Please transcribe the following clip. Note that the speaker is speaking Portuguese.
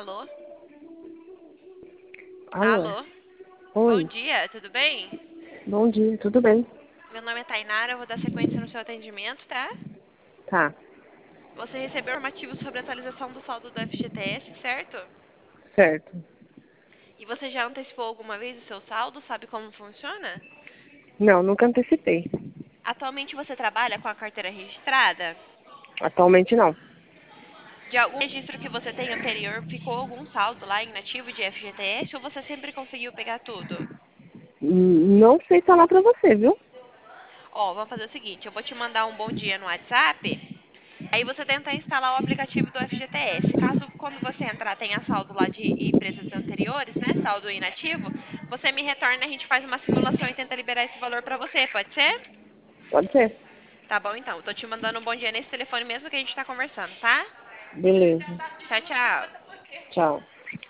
Alô? Alô? Alô? Bom Oi, dia, tudo bem? bom dia, tudo bem? Meu nome é Tainara, eu vou dar sequência no seu atendimento, tá? Tá, Você recebeu informativo sobre a atualização do saldo do FGTS, certo? certo. E você já antecipou alguma vez o seu saldo? Sabe como funciona? Não, nunca antecipei. Atualmente você trabalha com a carteira registrada? Atualmente não. De algum registro que você tem anterior, ficou algum saldo lá inativo de FGTS ou você sempre conseguiu pegar tudo? Não sei falar pra você, viu? Ó, vamos fazer o seguinte, eu vou te mandar um bom dia no WhatsApp. Aí você tenta instalar o aplicativo do FGTS. Caso quando você entrar tenha saldo lá de empresas anteriores, né? Saldo inativo, você me retorna, a gente faz uma simulação e tenta liberar esse valor pra você, pode ser? Pode ser. Tá bom então. Eu tô te mandando um bom dia nesse telefone mesmo que a gente tá conversando, tá? Beleza. Tchau, tchau. Tchau.